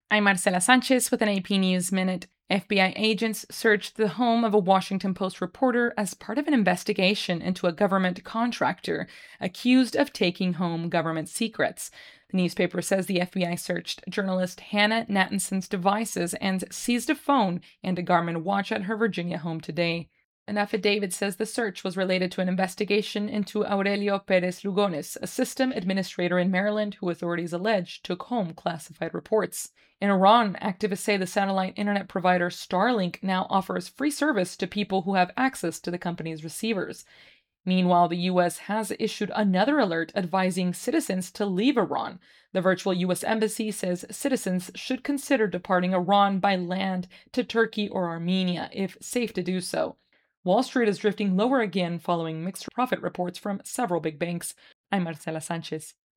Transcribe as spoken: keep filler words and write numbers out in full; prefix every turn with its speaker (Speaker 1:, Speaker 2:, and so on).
Speaker 1: I'm Marcela Sanchez with an A P News Minute. F B I agents searched the home of a Washington Post reporter as part of an investigation into a government contractor accused of taking home government secrets. The newspaper says the F B I searched journalist Hannah Nathanson's devices and seized a phone and a Garmin watch at her Virginia home today. An affidavit says the search was related to an investigation into Aurelio Perez Lugones, a system administrator in Maryland who authorities allege took home classified reports. In Iran, activists say the satellite internet provider Starlink now offers free service to people who have access to the company's receivers. Meanwhile, the U S has issued another alert advising citizens to leave Iran. The virtual U S embassy says citizens should consider departing Iran by land to Turkey or Armenia if safe to do so. Wall Street is drifting lower again following mixed profit reports from several big banks. I'm Marcela Sanchez.